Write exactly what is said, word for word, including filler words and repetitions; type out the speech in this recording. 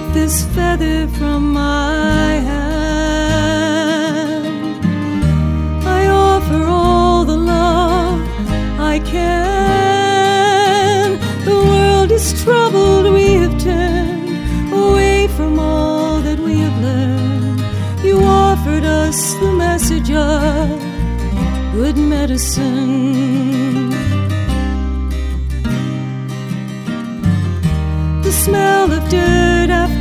Take this feather from my hand. I offer all the love I can. The world is troubled, we have turned away from all that we have learned. You offered us the message of good medicine. The smell of dirt after